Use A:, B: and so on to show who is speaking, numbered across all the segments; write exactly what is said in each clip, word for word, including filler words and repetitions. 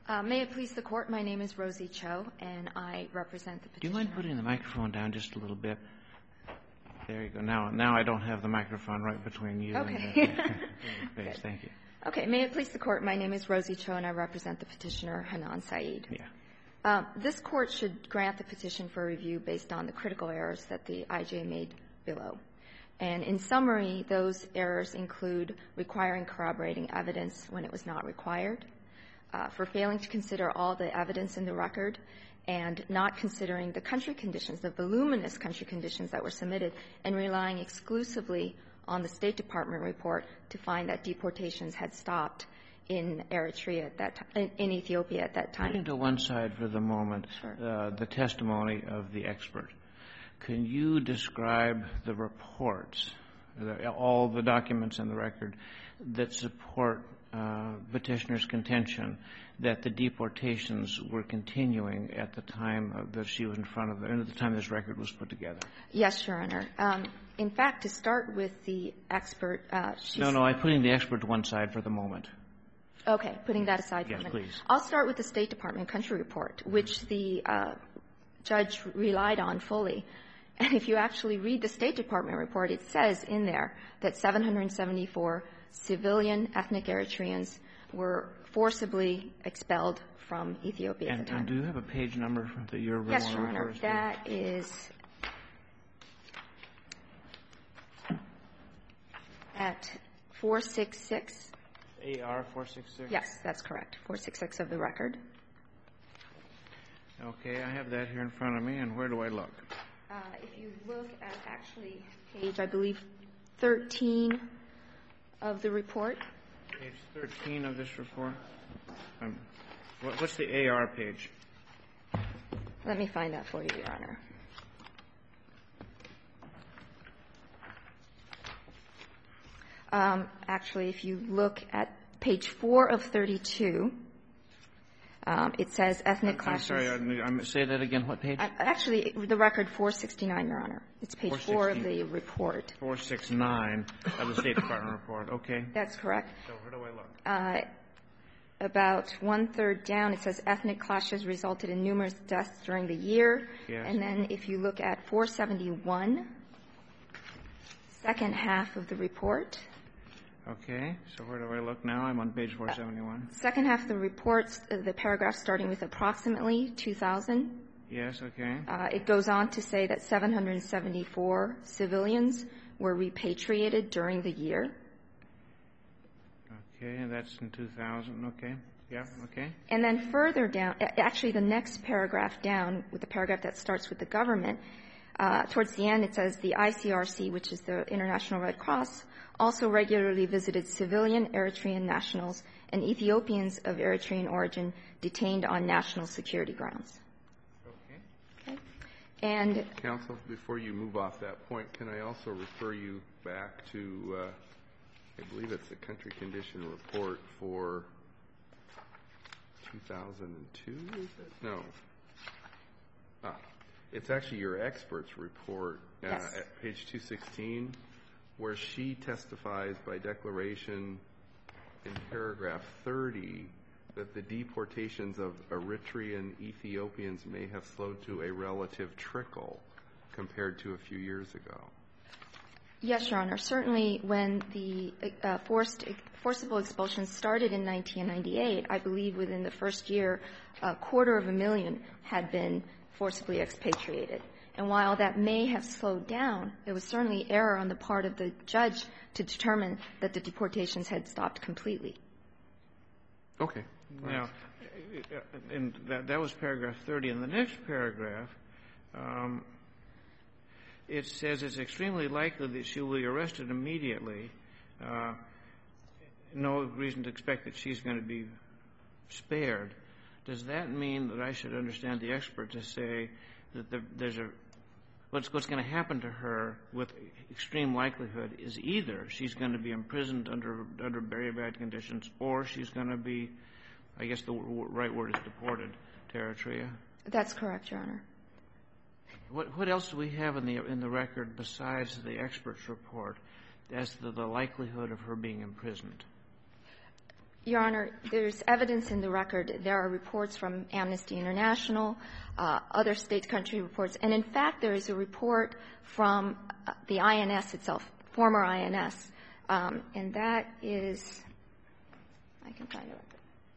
A: Uh, may it please the Court, my name is Rosie Cho, and I represent the petitioner.
B: Do you mind putting the microphone down just a little bit? There you go. Now, now I don't have the microphone right between you
A: okay.
B: and the face. Thank you.
A: Okay. May it please the Court, my name is Rosie Cho, and I represent the petitioner, Hanan Saeed.
B: Yeah.
A: Uh, this Court should grant the petition for review based on the critical errors that the I J made below. And in summary, those errors include requiring corroborating evidence when it was not required, uh, for failing to consider all the evidence in the record, and not considering the country conditions, the voluminous country conditions that were submitted, and relying exclusively on the State Department report to find that deportations had stopped in Eritrea at that time, in Ethiopia at that time.
B: Putting to one side for the moment
A: Sure.
B: uh, the testimony of the expert. Can you describe the reports, the, all the documents in the record that support uh, petitioner's contention that the deportations were continuing at the time of, that she was in front of the, and at the time this record was put together?
A: Yes, Your Honor. Um, in fact, to start with the expert, uh, she's
B: No, no, I'm putting the expert to one side for the moment.
A: Okay, putting that aside for
B: Yes,
A: a minute.
B: please.
A: I'll start with the State Department country report, which the uh, judge relied on fully. And if you actually read the State Department report, it says in there that seven hundred seventy-four civilian ethnic Eritreans were forcibly expelled from Ethiopia
B: And,
A: at the time.
B: and do you have a page number that you're
A: Yes, Your
B: refers
A: Honor.
B: to?
A: That is at four sixty-six.
B: A R four sixty-six?
A: Yes, that's correct. four sixty-six of the record.
B: Okay, I have that here in front of me, and where do I look?
A: Uh, if you look at actually page, I believe, thirteen of the report.
B: Page thirteen of this report. Um, what, what's the A R page?
A: Let me find that for you, Your Honor. Um, actually, if you look at page four of thirty-two, um, it says ethnic
B: I'm,
A: clashes.
B: I'm sorry, I'm, say that again. What page?
A: Uh, actually, the record four sixty-nine, Your Honor. It's page four of the report.
B: four sixty-nine of the State Department report. Okay.
A: That's correct.
B: So where do I look?
A: Uh, about one-third down, it says ethnic clashes resulted in numerous deaths during the year.
B: Yes.
A: And then if you look at four seventy-one, second half of the report.
B: Okay. So where do I look now? I'm on page four seventy-one.
A: Second half of the report, uh, the paragraph starting with approximately two thousand.
B: Yes, okay.
A: Uh, it goes on to say that seven hundred seventy-four civilians were repatriated during the year.
B: Okay, and that's in two thousand. Okay. Yeah, okay.
A: And then further down, actually the next paragraph down, with the paragraph that starts with the government, uh, towards the end it says the I C R C, which is the International Red Cross, also regularly visited civilian Eritrean nationals and Ethiopians of Eritrean origin detained on national security grounds.
B: Okay.
A: Okay. And
C: Counsel, before you move off that point, can I also refer you back to, uh, I believe it's the country condition report for two thousand two, is it? No. Ah, it's actually your expert's report uh,
A: Yes.
C: at page two sixteen, where she testifies by declaration in paragraph thirty that the deportations of Eritrean Ethiopians may have slowed to a relative trickle compared to a few years ago.
A: yes, Your Honor, certainly when the uh, forced, forcible expulsions started in nineteen ninety-eight, I believe within the first year, a quarter of a million had been forcibly expatriated. And while that may have slowed down, there was certainly error on the part of the judge to determine that the deportations had stopped completely.
C: Okay.
B: Now, and that, that was paragraph thirty. In the next paragraph, um, it says it's extremely likely that she will be arrested immediately. Uh, no reason to expect that she's going to be spared. Does that mean that I should understand the expert to say that the, there's a what's, what's going to happen to her with extreme likelihood is either she's going to be imprisoned under under very bad conditions, or she's going to be, I guess the w- right word is deported to Eritrea?
A: That's correct, Your Honor.
B: What, what else do we have in the in the record besides the expert's report as to the likelihood of her being imprisoned?
A: Your Honor, there's evidence in the record. There are reports from Amnesty International, uh, other state country reports, and in fact, there is a report from uh, the I N S itself, former I N S, um, and that is, I can find it.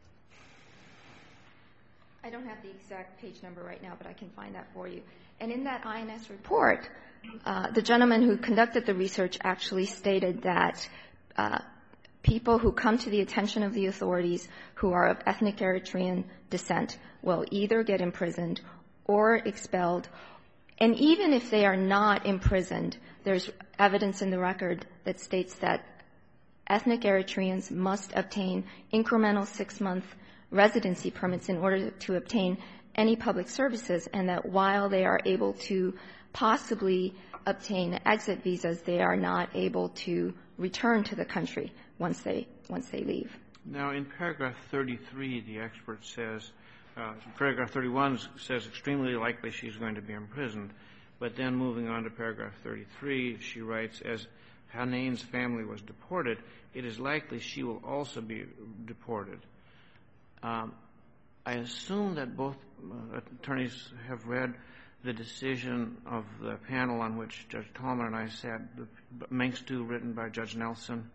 A: I don't have the exact page number right now, but I can find that for you. And in that I N S report, uh, the gentleman who conducted the research actually stated that uh, people who come to the attention of the authorities who are of ethnic Eritrean descent will either get imprisoned or expelled. And even if they are not imprisoned, there's evidence in the record that states that ethnic Eritreans must obtain incremental six-month residency permits in order to obtain any public services, and that while they are able to possibly obtain exit visas, they are not able to return to the country once they once they leave.
B: Now, in paragraph thirty-three, the expert says, uh, paragraph thirty-one says extremely likely she's going to be imprisoned, but then moving on to paragraph thirty-three, she writes, as Hanane's family was deported, it is likely she will also be deported. Um, I assume that both uh, attorneys have read the decision of the panel on which Judge Tallman and I sat, the Manx two, written by Judge Nelson.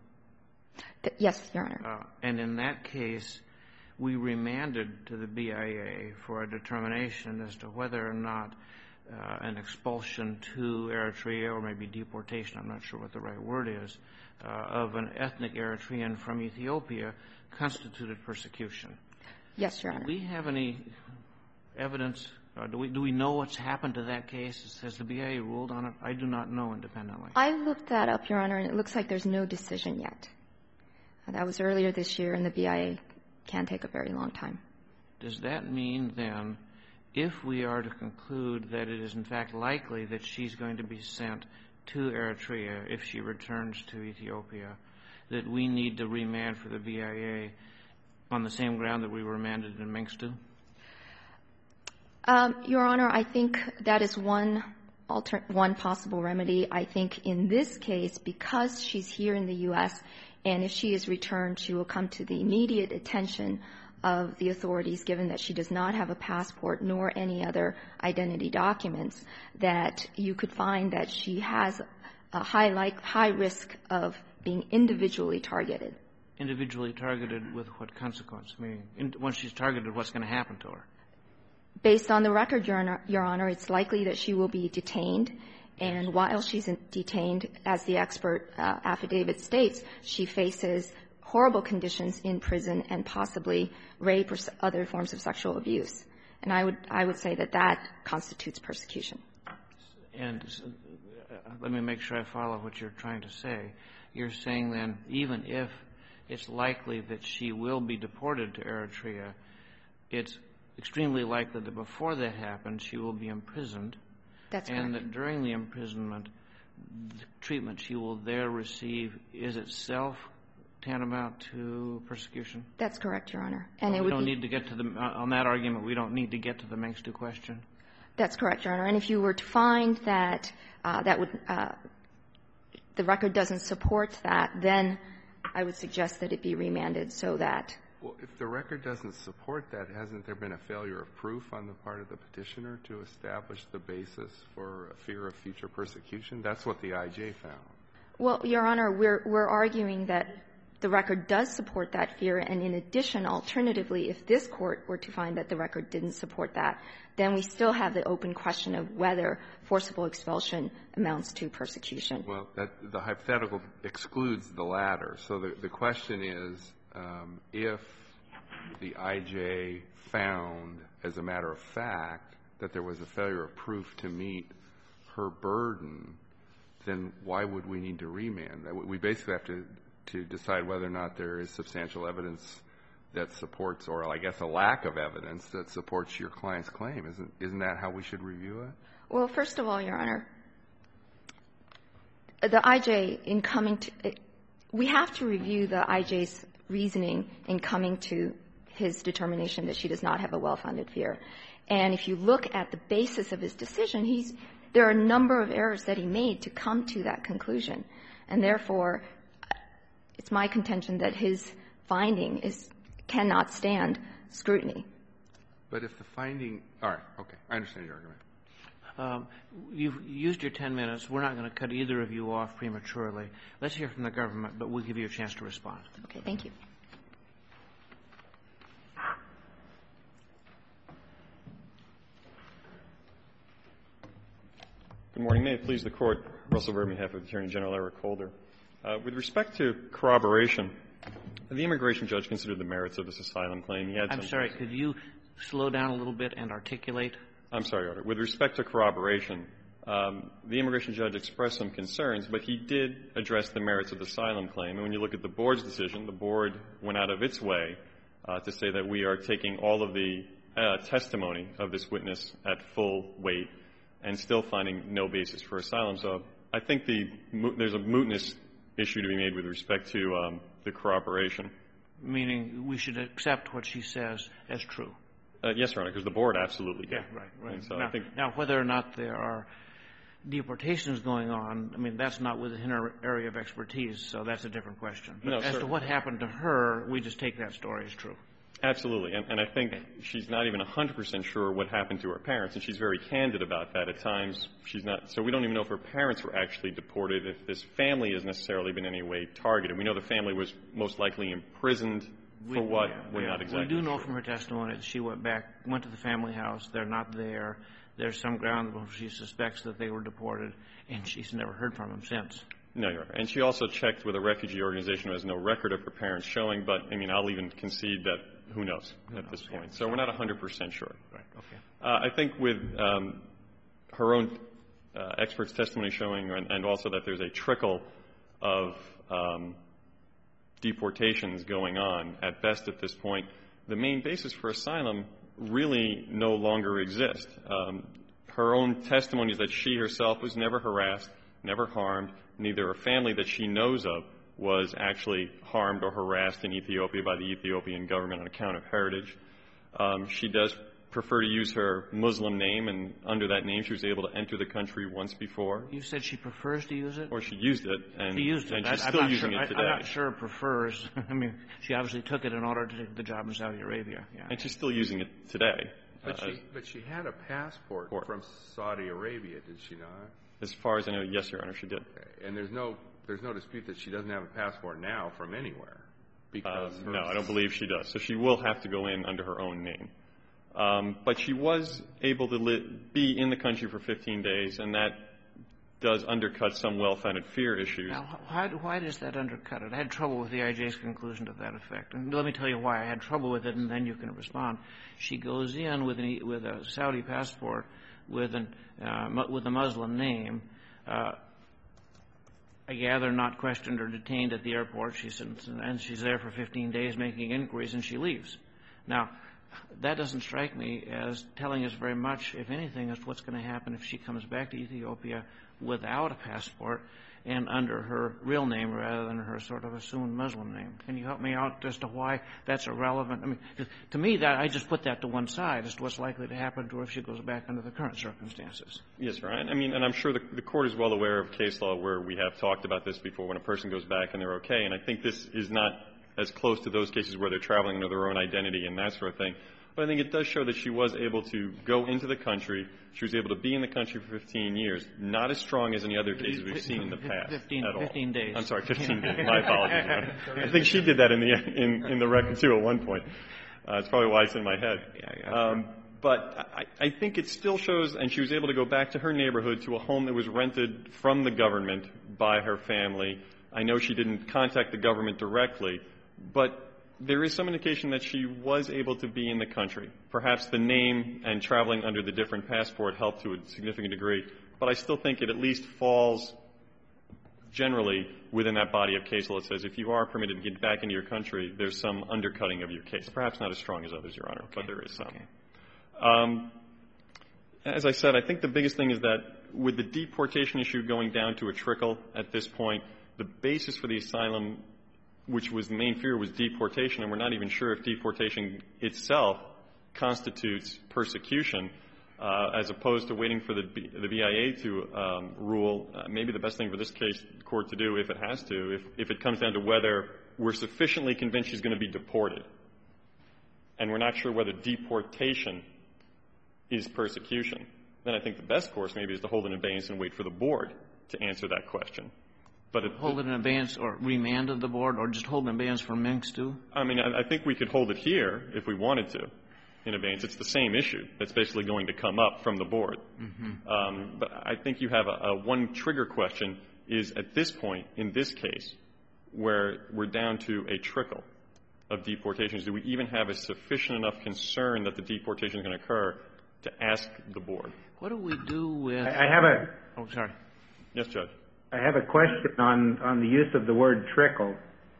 A: Yes, Your Honor.
B: Uh, and in that case, we remanded to the B I A for a determination as to whether or not uh, an expulsion to Eritrea, or maybe deportation, I'm not sure what the right word is, uh, of an ethnic Eritrean from Ethiopia constituted persecution.
A: Yes, Your Honor.
B: Do we have any evidence? Uh, do we do we know what's happened to that case? Has the B I A ruled on it? I do not know independently.
A: I looked that up, Your Honor, and it looks like there's no decision yet. Uh, that was earlier this year, and the B I A can take a very long time.
B: Does that mean, then, if we are to conclude that it is in fact likely that she's going to be sent to Eritrea if she returns to Ethiopia, that we need to remand for the B I A on the same ground that we were remanded in Manx two?
A: Um, Your Honor, I think that is one alter- one possible remedy. I think in this case, because she's here in the U S, and if she is returned, she will come to the immediate attention of the authorities, given that she does not have a passport nor any other identity documents, that you could find that she has a high, like, high risk of being individually targeted.
B: Individually targeted with what consequence? I mean, in, once she's targeted, what's going to happen to her?
A: Based on the record, Your Honor, Your Honor, it's likely that she will be detained. And while she's in, detained, as the expert uh, affidavit states, she faces horrible conditions in prison and possibly rape or other forms of sexual abuse. And I would I would say that that constitutes persecution.
B: And uh, let me make sure I follow what you're trying to say. You're saying then, even if it's likely that she will be deported to Eritrea, it's extremely likely that before that happens, she will be imprisoned.
A: That's
B: and
A: correct.
B: that during the imprisonment, the treatment she will there receive is itself tantamount to persecution?
A: That's correct, Your Honor. And
B: so
A: it
B: we
A: would
B: don't
A: be,
B: need to get to the, on that argument, we don't need to get to the Manx two question?
A: That's correct, Your Honor. And if you were to find that uh, that would, uh, the record doesn't support that, then I would suggest that it be remanded so that.
C: Well, if the record doesn't support that, hasn't there been a failure of proof on the part of the petitioner to establish the basis for a fear of future persecution? That's what the I J found.
A: Well, Your Honor, we're, we're arguing that the record does support that fear, and in addition, alternatively, if this Court were to find that the record didn't support that, then we still have the open question of whether forcible expulsion amounts to persecution.
C: Well, that, the hypothetical excludes the latter. So the, the question is, um, if the I J found, as a matter of fact, that there was a failure of proof to meet her burden, then why would we need to remand? We basically have to to decide whether or not there is substantial evidence that supports, or I guess a lack of evidence that supports your client's claim. Isn't isn't that how we should review it?
A: Well, first of all, Your Honor, the I J in coming to – we have to review the I J's reasoning in coming to his determination that she does not have a well-founded fear. And if you look at the basis of his decision, he's – there are a number of errors that he made to come to that conclusion. And therefore, it's my contention that his finding is cannot stand scrutiny.
C: But if the finding – all right. Okay. I understand your argument.
B: Um, you've used your ten minutes. We're not going to cut either of you off prematurely. Let's hear from the government, but we'll give you a chance to respond.
A: Okay. Thank you.
D: Good morning. May it please the Court. Russell Verb on behalf of Attorney General Eric Holder. Uh, with respect to corroboration, the immigration judge considered the merits of this asylum claim. He had
B: I'm
D: some
B: sorry. Could you slow down a little bit and articulate?
D: I'm sorry, Your Honor. With respect to corroboration, um, the immigration judge expressed some concerns, but he did address the merits of the asylum claim. And when you look at the board's decision, the board went out of its way uh, to say that we are taking all of the uh, testimony of this witness at full weight and still finding no basis for asylum. So I think the there's a mootness issue to be made with respect to um, the corroboration.
B: Meaning we should accept what she says as true.
D: Uh, yes, Your Honor, because the board absolutely did.
B: Yeah, right, right.
D: And so
B: now,
D: I think
B: now, whether or not there are deportations going on, I mean, that's not within her area of expertise, so that's a different question. But
D: No,
B: as
D: certainly.
B: to what happened to her, we just take that story as true.
D: Absolutely. And, and I think she's not even one hundred percent sure what happened to her parents, and she's very candid about that. At times, she's not. So we don't even know if her parents were actually deported, if this family has necessarily been in any way targeted. We know the family was most likely imprisoned for
B: We,
D: what
B: yeah,
D: we're
B: yeah.
D: not exactly
B: We do know
D: sure.
B: from her testimony that she went back, went to the family house. They're not there. There's some ground where she suspects that they were deported, and she's never heard from them since.
D: No, Your Honor. And she also checked with a refugee organization who has no record of her parents showing, but, I mean, I'll even concede that who knows
B: Who
D: at
B: knows,
D: this point.
B: yeah.
D: So we're not one hundred percent sure.
B: Right, okay.
D: Uh, I think with um, her own uh, expert's testimony showing, and, and also that there's a trickle of um, deportations going on at best at this point, the main basis for asylum really no longer exists. Um, her own testimony is that she herself was never harassed, never harmed, neither a family that she knows of was actually harmed or harassed in Ethiopia by the Ethiopian government on account of heritage. Um, she does prefer to use her Muslim name, and under that name she was able to enter the country once before.
B: You said she prefers to use it?
D: Or she used it, and,
B: She used it.
D: and she's
B: I,
D: still
B: I'm not
D: using
B: sure,
D: it today.
B: I, I'm not sure prefers. I mean, she obviously took it in order to take the job in Saudi Arabia. Yeah.
D: And she's still using it today.
C: But
D: Uh,
C: she, but she had a passport
D: Port.
C: from Saudi Arabia, did she not?
D: As far as I know, yes, Your Honor, she did.
C: Okay. And there's no there's no dispute that she doesn't have a passport now from anywhere. Because
D: Um,
C: her-
D: no, I don't believe she does. So she will have to go in under her own name. Um, but she was able to li- be in the country for fifteen days, and that does undercut some well-founded fear issues.
B: Now, why, why does that undercut it? I had trouble with the I J's conclusion to that effect. And let me tell you why I had trouble with it, and then you can respond. She goes in with, an, with a Saudi passport with, an, uh, mu- with a Muslim name. Uh, I gather not questioned or detained at the airport. She's in, and she's there for fifteen days making inquiries, and she leaves. Now, that doesn't strike me as telling us very much, if anything, as to what's going to happen if she comes back to Ethiopia without a passport and under her real name rather than her sort of assumed Muslim name. Can you help me out as to why that's irrelevant? I mean, to me, that I just put that to one side as to what's likely to happen to her if she goes back under the current circumstances.
D: Yes, Ryan. I mean, and I'm sure the, the court is well aware of case law where we have talked about this before when a person goes back and they're okay. And I think this is not as close to those cases where they're traveling under their own identity and that sort of thing. But I think it does show that she was able to go into the country. She was able to be in the country for fifteen years. Not as strong as any other cases we've seen in the past
B: fifteen,
D: at all.
B: fifteen days.
D: I'm sorry, fifteen days. My apologies, Your Honor. I think she did that in the in, in the record, too, at one point. Uh, it's probably why it's in my head.
B: Yeah, yeah,
D: um, but I, I think it still shows, and she was able to go back to her neighborhood, to a home that was rented from the government by her family. I know she didn't contact the government directly, but there is some indication that she was able to be in the country. Perhaps the name and traveling under the different passport helped to a significant degree, but I still think it at least falls generally within that body of case law that says if you are permitted to get back into your country, there's some undercutting of your case. Perhaps not as strong as others, Your Honor,
B: Okay.
D: but there is some.
B: Okay.
D: Um, as I said, I think the biggest thing is that with the deportation issue going down to a trickle at this point, the basis for the asylum, which was the main fear, was deportation, and we're not even sure if deportation itself constitutes persecution, uh, as opposed to waiting for the, B, the B I A to um, rule. Uh, maybe the best thing for this case court to do, if it has to, if, if it comes down to whether we're sufficiently convinced she's going to be deported, and we're not sure whether deportation is persecution, then I think the best course maybe is to hold an abeyance and wait for the board to answer that question. But it,
B: hold it in abeyance or remand of the board, or just hold an abeyance for Minks too?
D: I mean, I, I think we could hold it here if we wanted to in abeyance. It's the same issue that's basically going to come up from the board. Mm-hmm. um, but I think you have a, a one trigger question is at this point in this case where we're down to a trickle of deportations. Do we even have a sufficient enough concern that the deportation is going to occur to ask the board?
B: What do we do with...
E: I, I have a...
B: Oh, sorry.
D: Yes, Judge.
E: I have a question on, on the use of the word trickle.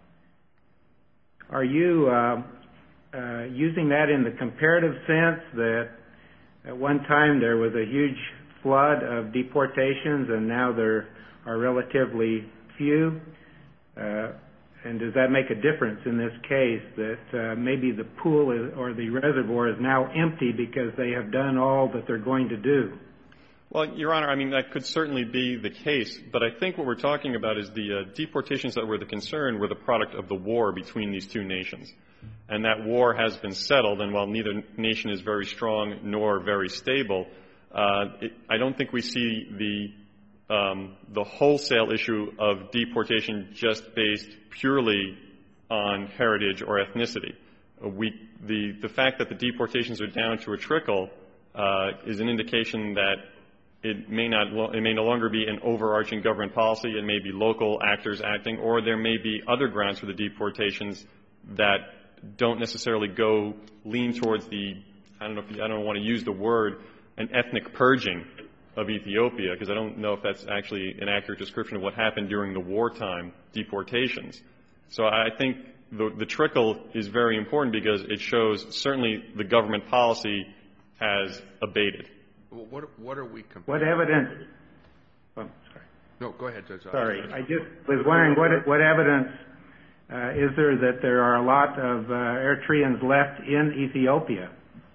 E: Are you uh, uh, using that in the comparative sense that at one time there was a huge flood of deportations and now there are relatively few? Uh, and does that make a difference in this case that uh, maybe the pool is, or the reservoir is now empty because they have done all that they're going to do?
D: Well, Your Honor, I mean, that could certainly be the case, but I think what we're talking about is the uh, deportations that were the concern were the product of the war between these two nations. And that war has been settled, and while neither nation is very strong nor very stable, uh, it, I don't think we see the, um, the wholesale issue of deportation just based purely on heritage or ethnicity. Uh, we, the, the fact that the deportations are down to a trickle uh, is an indication that It may not, it may no longer be an overarching government policy. It may be local actors acting, or there may be other grounds for the deportations that don't necessarily go lean towards the, I don't know if, I don't want to use the word, an ethnic purging of Ethiopia, because I don't know if that's actually an accurate description of what happened during the wartime deportations. So I think the, the trickle is very important because it shows certainly the government policy has abated.
C: Well, what, what are we comparing?
E: What evidence? Oh, sorry.
C: No, go ahead, Judge.
E: Sorry, I just was wondering what what evidence uh, is there that there are a lot of uh, Eritreans left in Ethiopia?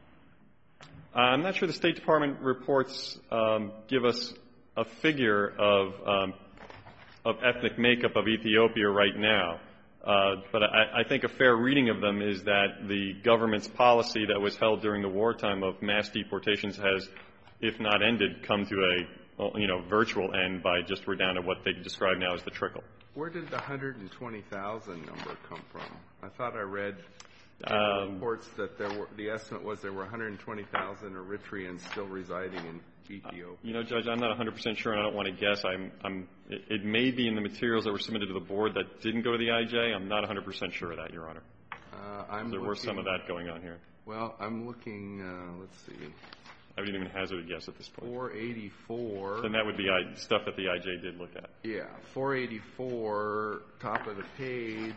D: Uh, I'm not sure the State Department reports um, give us a figure of um, of ethnic makeup of Ethiopia right now. Uh, but I, I think a fair reading of them is that the government's policy that was held during the wartime of mass deportations has, if not ended, come to a, you know, virtual end by just we're down to what they describe now as the trickle.
C: Where did the one hundred twenty thousand number come from? I thought I read in the
D: Um,
C: reports that there were, the estimate was there were one hundred twenty thousand Eritreans still residing in Ethiopia.
D: You know, Judge, I'm not one hundred percent sure, and I don't want to guess. I'm, I'm, it, it may be in the materials that were submitted to the board that didn't go to the I J. I'm not one hundred percent sure of that, Your Honor.
C: Uh, I'm
D: there
C: looking,
D: were some of that going on here.
C: Well, I'm looking, uh, let's see.
D: I wouldn't even hazard a guess at this point.
C: four eighty-four.
D: Then that would be I, stuff that the I J did look at.
C: Yeah, four eighty-four, top of the page.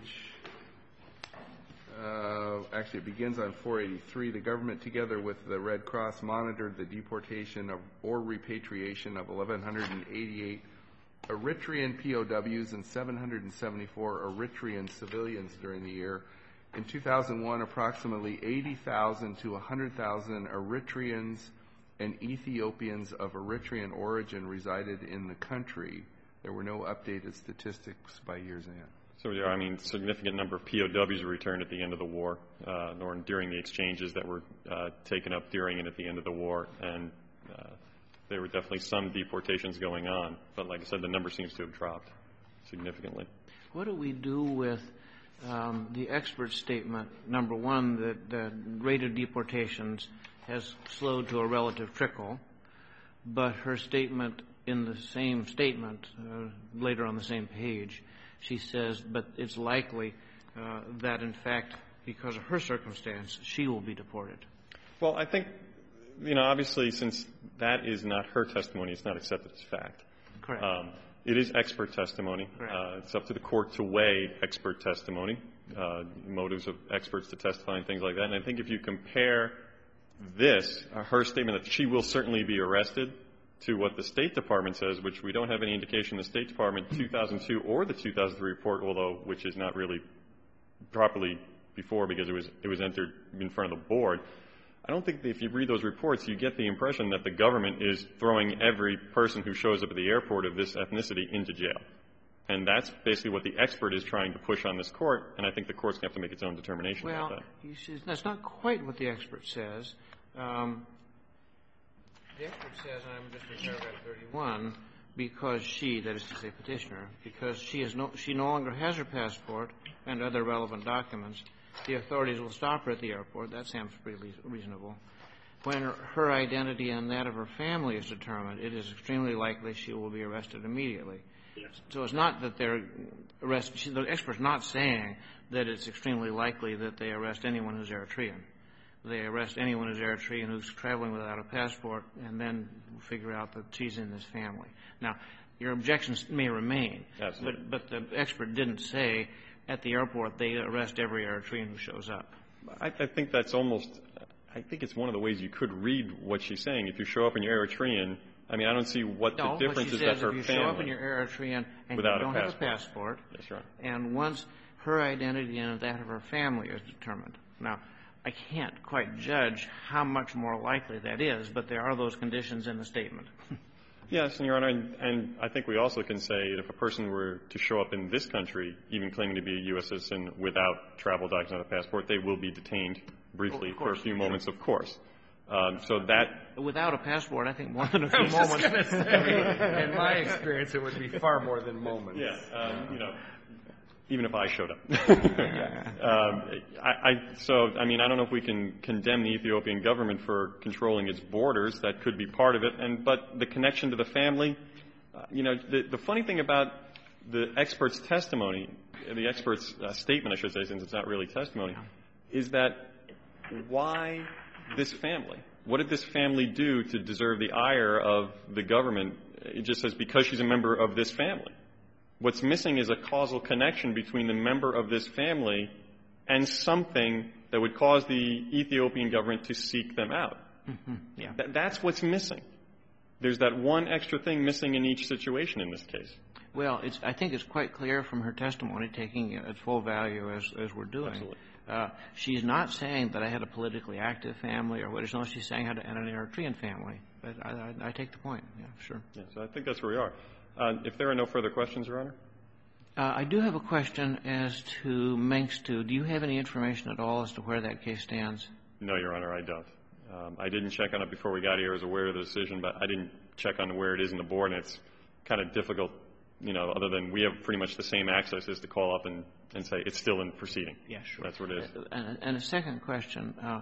C: Uh, actually, it begins on four eighty-three. The government, together with the Red Cross, monitored the deportation of or repatriation of eleven eighty-eight Eritrean P O Ws and seven hundred seventy-four Eritrean civilians during the year. In two thousand one, approximately eighty thousand to one hundred thousand Eritreans and Ethiopians of Eritrean origin resided in the country. There were no updated statistics by year's end.
D: So there are, I mean, significant number of P O Ws were returned at the end of the war, uh, nor during the exchanges that were uh, taken up during and at the end of the war, and uh, there were definitely some deportations going on. But like I said, the number seems to have dropped significantly.
B: What do we do with um, the expert statement, number one, that the rate of deportations has slowed to a relative trickle, but her statement in the same statement, uh, later on the same page, she says, but it's likely uh, that, in fact, because of her circumstance, she will be deported.
D: Well, I think, you know, obviously, since that is not her testimony, it's not accepted as fact.
B: Correct.
D: Um, it is expert testimony. Uh, it's up to the court to weigh expert testimony, uh, motives of experts to testify and things like that. And I think if you compare this, uh, her statement that she will certainly be arrested, to what the State Department says, which we don't have any indication the State Department two thousand two or the two thousand three report, although which is not really properly before because it was it was entered in front of the board. I don't think that if you read those reports, you get the impression that the government is throwing every person who shows up at the airport of this ethnicity into jail. And that's basically what the expert is trying to push on this court, and I think the court's going to have to make its own determination
B: well,
D: about that.
B: Well, that's not quite what the expert says. Um, the expert says, and I'm just in paragraph thirty-one, because she, that is to say petitioner, because she is no, she no longer has her passport and other relevant documents, the authorities will stop her at the airport. That sounds pretty reasonable. When her, her identity and that of her family is determined, it is extremely likely she will be arrested immediately. Yes. So it's not that they're arrested. She, the expert's not saying that it's extremely likely that they arrest anyone who's Eritrean. They arrest anyone who's Eritrean who's traveling without a passport and then figure out that she's in this family. Now, your objections may remain.
D: Absolutely.
B: But, but the expert didn't say at the airport they arrest every Eritrean who shows up.
D: I, I think that's almost, I think it's one of the ways you could read what she's saying. If you show up and you're Eritrean, I mean, I don't see what
B: no,
D: the difference is that her family.
B: If you show up and you're Eritrean and
D: without
B: you don't
D: a
B: have a passport,
D: yes, right.
B: and once her identity and that of her family is determined. Now, I can't quite judge how much more likely that is, but there are those conditions in the statement.
D: Yes, and Your Honor, and, and I think we also can say that if a person were to show up in this country, even claiming to be a U S citizen without travel documents and a passport, they will be detained briefly
B: oh,
D: for a few moments, of course. Um, so that
B: without a passport, I think more than a few moments.
C: In my experience, it would be far more than moments.
D: Yeah, um, you know, even if I showed up. um, I, I, so, I mean, I don't know if we can condemn the Ethiopian government for controlling its borders. That could be part of it. And but the connection to the family, uh, you know, the, the funny thing about the expert's testimony, the expert's uh, statement, I should say, since it's not really testimony, is that why this family? What did this family do to deserve the ire of the government? It just says because she's a member of this family. What's missing is a causal connection between the member of this family and something that would cause the Ethiopian government to seek them out.
B: Mm-hmm. Yeah.
D: Th- that's what's missing. There's that one extra thing missing in each situation in this case.
B: Well, it's, I think it's quite clear from her testimony, taking it at full value as, as we're doing.
D: Absolutely.
B: Uh, she's not saying that I had a politically active family or what is known. She's saying I had an Eritrean family. But I, I, I take the point. Yeah, sure.
D: Yeah, so I think that's where we are. Uh, if there are no further questions, Your Honor?
B: Uh, I do have a question as to Mengstu. Do you have any information at all as to where that case stands?
D: No, Your Honor, I don't. Um, I didn't check on it before we got here. I was aware of the decision, but I didn't check on where it is in the board, and it's kind of difficult, you know, other than we have pretty much the same access as to call up and, and say it's still in proceeding.
B: Yeah, sure.
D: That's what it is.
B: Uh, and, and a second question. Uh,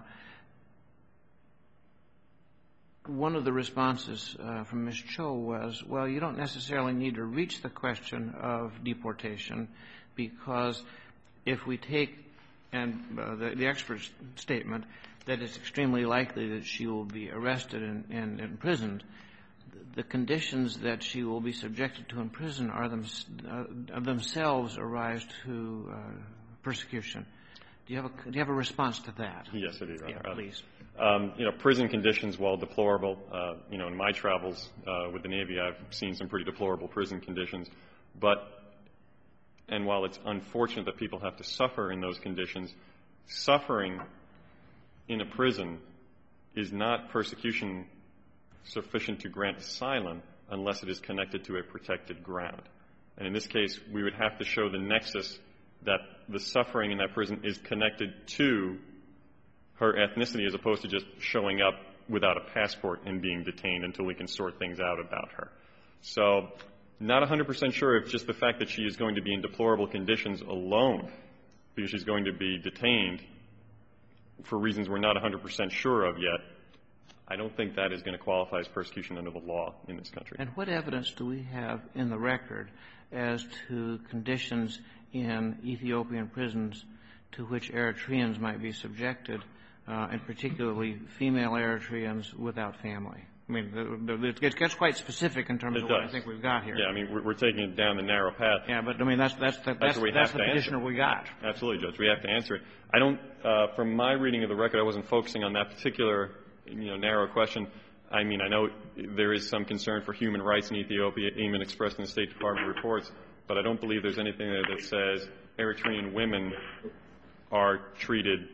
B: One of the responses uh, from Miz Cho was, well, you don't necessarily need to reach the question of deportation because if we take and uh, the, the expert's statement that it's extremely likely that she will be arrested and, and imprisoned, the conditions that she will be subjected to in prison are them, uh, themselves arise to uh, persecution. Do you have a do you have a response to that?
D: Yes, I do, Your Honor.
B: Yeah, please.
D: Um, you know, prison conditions, while deplorable, uh, you know, in my travels uh, with the Navy, I've seen some pretty deplorable prison conditions. But, and while it's unfortunate that people have to suffer in those conditions, suffering in a prison is not persecution sufficient to grant asylum unless it is connected to a protected ground. And in this case, we would have to show the nexus that the suffering in that prison is connected to her ethnicity as opposed to just showing up without a passport and being detained until we can sort things out about her. So not one hundred percent sure if just the fact that she is going to be in deplorable conditions alone, because she's going to be detained for reasons we're not one hundred percent sure of yet, I don't think that is going to qualify as persecution under the law in this country.
B: And what evidence do we have in the record as to conditions in Ethiopian prisons to which Eritreans might be subjected, uh, and particularly female Eritreans without family? I mean, the, the, it gets quite specific in terms
D: it
B: of
D: does.
B: what I think we've got here.
D: Yeah, I mean, we're, we're taking it down the narrow path.
B: Yeah, but I mean, that's that's the, that's,
D: that's, we
B: that's
D: have
B: the
D: to
B: petitioner
D: answer.
B: we got.
D: Absolutely, Judge. We have to answer it. I don't, uh, from my reading of the record, I wasn't focusing on that particular, you know, narrow question. I mean, I know there is some concern for human rights in Ethiopia, even expressed in the State Department reports, but I don't believe there's anything there that says Eritrean women are treated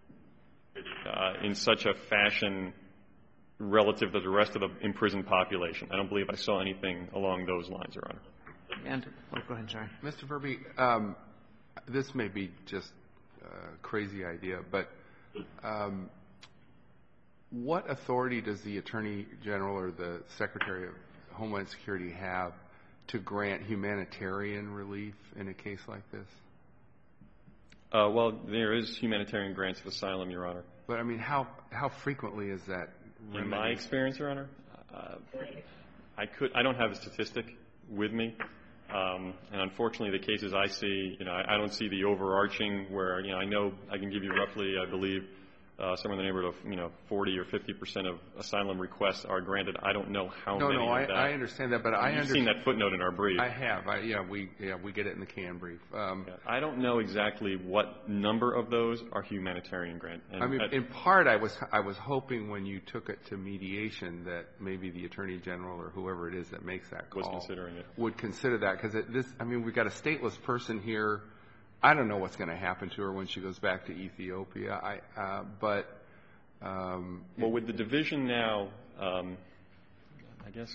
D: uh, in such a fashion relative to the rest of the imprisoned population. I don't believe I saw anything along those lines, Your Honor.
B: And, well, go ahead, sorry.
C: Mister Verby, um, this may be just a crazy idea, but um, what authority does the Attorney General or the Secretary of Homeland Security have to grant humanitarian relief in a case like this?
D: Uh, well, there is humanitarian grants of asylum, Your Honor.
C: But, I mean, how how frequently is that remedied?
D: In my experience, Your Honor, uh, I could I don't have a statistic with me, um, and unfortunately, the cases I see, you know, I, I don't see the overarching where, you know, I know I can give you roughly, I believe, uh, somewhere in the neighborhood of, you know, forty or fifty percent of asylum requests are granted. I don't know how
C: no,
D: many
C: no,
D: of
C: I,
D: that.
C: I understand that, but I
D: You've
C: understand.
D: seen that footnote in our brief.
C: I have. I, yeah, we yeah we get it in the can brief. Um,
D: Yeah, I don't know exactly what number of those are humanitarian grant. And
C: I mean,
D: at,
C: in part, I was I was hoping when you took it to mediation that maybe the Attorney General or whoever it is that makes that call
D: was considering it.
C: would consider that, because this. I mean, we've got a stateless person here. I don't know what's going to happen to her when she goes back to Ethiopia. I uh, but. Um,
D: Well, with the division now, um, I guess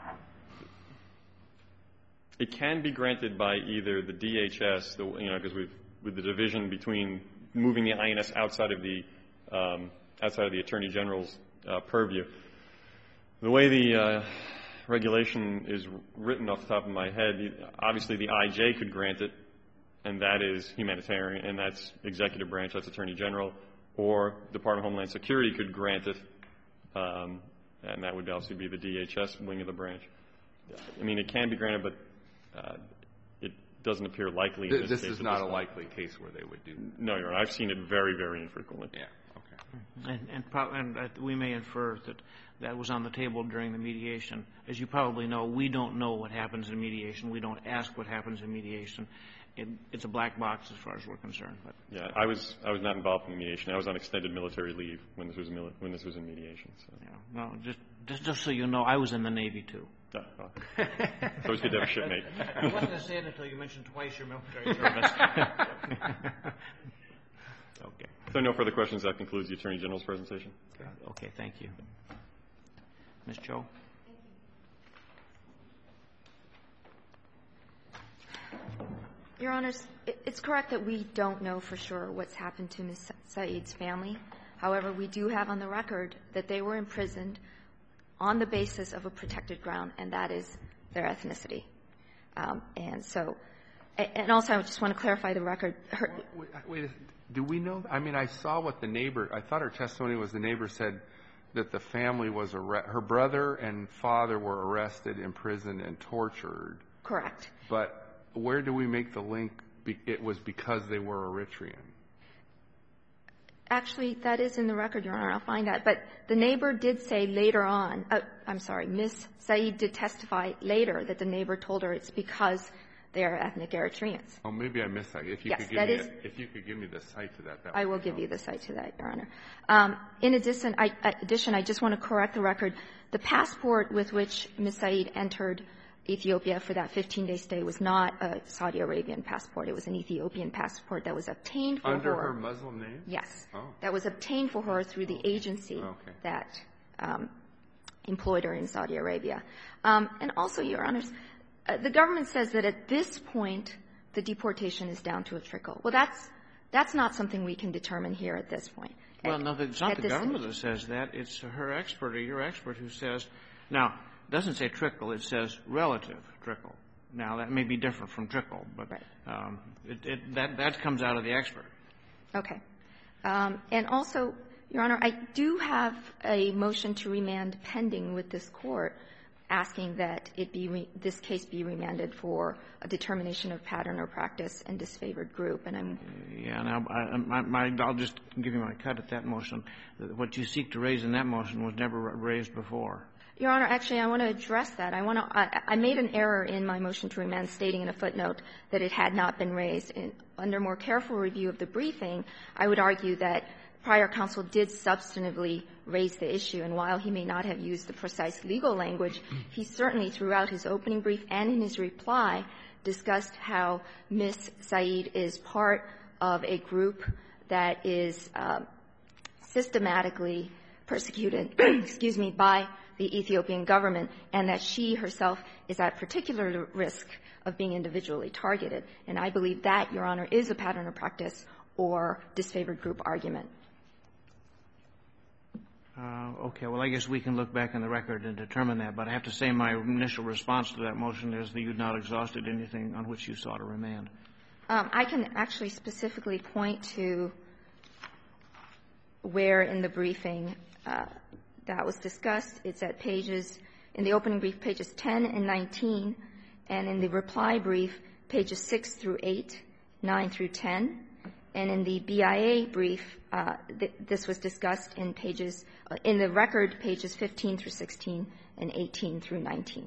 D: it can be granted by either the D H S, the, you know, because we've with the division between moving the I N S outside of the um, outside of the Attorney General's uh, purview. The way the uh, regulation is written off the top of my head, obviously the I J could grant it, and that is humanitarian, and that's executive branch, that's Attorney General. Or Department of Homeland Security could grant it, um, and that would obviously be the D H S wing of the branch. I mean, it can be granted, but uh, it doesn't appear likely in this,
C: this
D: case.
C: is not a likely case where they would do.
D: No, Your Honor. I've seen it very, very infrequently.
C: Yeah. Okay.
B: And, and, pro- and uh, we may infer that that was on the table during the mediation. As you probably know, we don't know what happens in mediation. We don't ask what happens in mediation. It, it's a black box as far as we're concerned. But
D: Yeah, I was I was not involved in the mediation. I was on extended military leave when this was mili- when this was in mediation. So.
B: yeah, no, just, just just so you know, I was in the Navy too.
D: Oh, oh. So it's good to have a shipmate.
B: I wasn't going to say it until you mentioned twice your military service. Okay.
D: So no further questions. That concludes the Attorney General's presentation.
B: Okay, thank you. Miz Cho?
A: Your Honors, it's correct that we don't know for sure what's happened to Miz Saeed's family. However, we do have on the record that they were imprisoned on the basis of a protected ground, and that is their ethnicity. Um, and so, and also I just want to clarify the record. Her,
C: Wait, wait, do we know? I mean, I saw what the neighbor, I thought her testimony was the neighbor said that the family was, arre- her brother and father were arrested, imprisoned, and tortured.
A: correct.
C: But where do we make the link? Be- it was because they were Eritrean.
A: Actually, that is in the record, Your Honor. I'll find that. But the neighbor did say later on, uh, I'm sorry, Miz Saeed did testify later that the neighbor told her it's because they are ethnic Eritreans.
C: Oh, maybe I missed that. If you
A: Yes,
C: could give
A: that
C: me
A: is-
C: a, if you could give me the site to that, that
A: I
C: would
A: will
C: be
A: give you
C: helpful.
A: the site to that, Your Honor. Um, in addition I, addition, I just want to correct the record. The passport with which Miz Saeed entered Ethiopia for that fifteen-day stay was not a Saudi Arabian passport. It was an Ethiopian passport that was obtained for
C: Under
A: her.
C: her Muslim name?
A: Yes.
C: Oh.
A: That was obtained for her through the agency
C: Okay.
A: that um, employed her in Saudi Arabia. Um, and also, Your Honors, uh, the government says that at this point, the deportation is down to a trickle. Well, that's that's not something we can determine here at this point.
B: Well,
A: At-
B: no, it's not
A: at
B: the
A: this
B: government
A: stage.
B: that says that. It's her expert or your expert who says, now, it doesn't say trickle. It says relative trickle. Now, that may be different from trickle, but
A: Right.
B: um, it, it, that, that comes out of the expert.
A: Okay. Um, and also, Your Honor, I do have a motion to remand pending with this court asking that it be re- this case be remanded for a determination of pattern or practice and disfavored group. And I'm
B: Yeah, now, I, my, my, I'll just give you my cut at that motion. What you seek to raise in that motion was never raised before.
A: Your Honor, actually, I want to address that. I want to. I, I made an error in my motion to remand, stating in a footnote that it had not been raised. In, under more careful review of the briefing, I would argue that prior counsel did substantively raise the issue, and while he may not have used the precise legal language, he certainly, throughout his opening brief and in his reply, discussed how Miz Saeed is part of a group that is uh, systematically persecuted, excuse me, by the Ethiopian government, and that she herself is at particular risk of being individually targeted. And I believe that, Your Honor, is a pattern of practice or disfavored group argument.
B: Uh, okay. Well, I guess we can look back in the record and determine that. But I have to say my initial response to that motion is that you've not exhausted anything on which you sought a remand.
A: Um, I can actually specifically point to where in the briefing uh, that was discussed. It's at pages, in the opening brief, pages ten and nineteen, and in the reply brief, pages six through eight, nine through ten. And in the B I A brief, uh, th- this was discussed in pages, uh, in the record, pages fifteen through sixteen and eighteen through nineteen.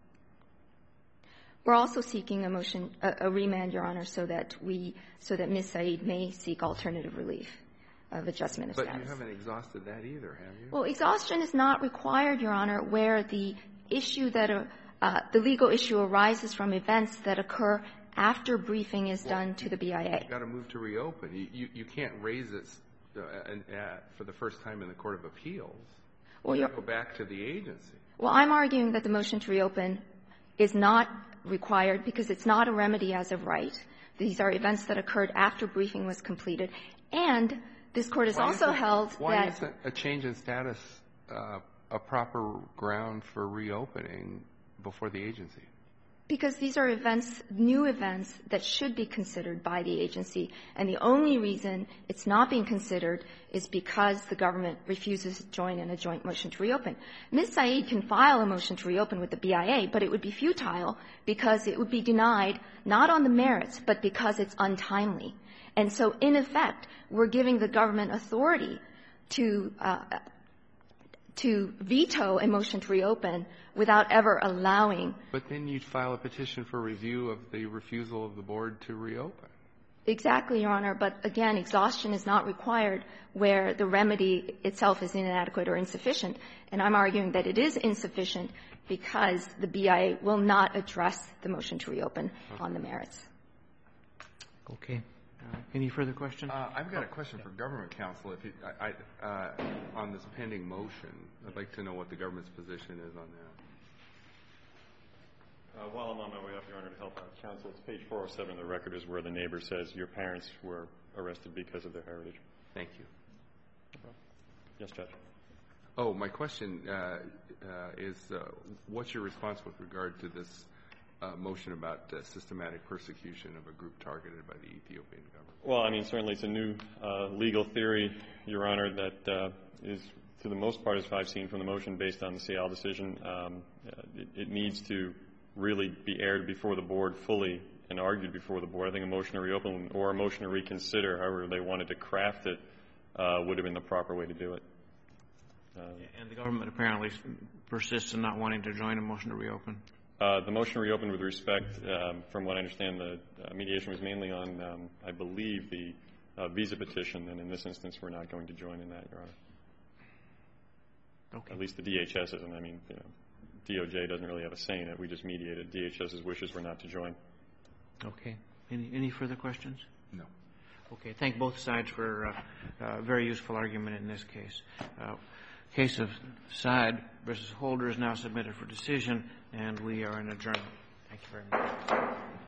A: We're also seeking a motion, a, a remand, Your Honor, so that we, so that Miz Saeed may seek alternative relief of adjustment of
C: but
A: status.
C: But you haven't exhausted that either, have you?
A: Well, exhaustion is not required, Your Honor, where the issue that, uh, uh, the legal issue arises from events that occur after briefing is well, done to the B I A.
C: You've got to move to reopen. You, you, you can't raise it uh, and, uh, for the first time in the Court of Appeals.
A: Well, you
C: go back to the agency.
A: Well, I'm arguing that the motion to reopen is not required because it's not a remedy as of right. These are events that occurred after briefing was completed. And this Court has
C: why
A: also held
C: why
A: that —
C: Why isn't a change in status uh, a proper ground for reopening before the agency?
A: Because these are events, new events, that should be considered by the agency. And the only reason it's not being considered is because the government refuses to join in a joint motion to reopen. Miz Saeed can file a motion to reopen with the B I A, but it would be futile because it would be denied not on the merits, but because it's untimely. And so, in effect, we're giving the government authority to uh, to veto a motion to reopen without ever allowing.
C: But then you'd file a petition for review of the refusal of the board to reopen.
A: Exactly, Your Honor. But again, exhaustion is not required where the remedy itself is inadequate or insufficient. And I'm arguing that it is insufficient because the B I A will not address the motion to reopen okay. on the merits.
B: Okay. Uh, any further questions?
C: Uh, I've got a question for government counsel. If you, I, I, uh, on this pending motion, I'd like to know what the government's position is on that.
D: Uh, while I'm on my way up, Your Honor, to help out counsel, it's page four oh seven of the record is where the neighbor says your parents were arrested because of their heritage.
C: Thank you.
D: Yes, Judge.
C: Oh, my question uh, uh, is, uh, what's your response with regard to this uh, motion about uh, systematic persecution of a group targeted by the Ethiopian government?
D: Well, I mean, certainly it's a new uh, legal theory, Your Honor, that uh, is, to the most part, as I've seen from the motion, based on the Seattle decision. Um, it, it needs to really be aired before the board fully and argued before the board. I think a motion to reopen or a motion to reconsider, however they wanted to craft it, uh, would have been the proper way to do it. Uh,
B: and the government apparently persists in not wanting to join a motion to reopen.
D: Uh, the motion to reopen, with respect, um, from what I understand, the uh, mediation was mainly on, um, I believe, the uh, visa petition, and in this instance, we're not going to join in that, Your Honor.
B: Okay.
D: At least the D H S isn't. I mean, you know, D O J doesn't really have a say in it. We just mediated. DHS's wishes were not to join.
B: Okay. Any any further questions?
C: No.
B: Okay. Thank both sides for a uh, uh, very useful argument in this case. Uh, case of Saad versus Holder is now submitted for decision, and we are in adjournment. Thank you very much.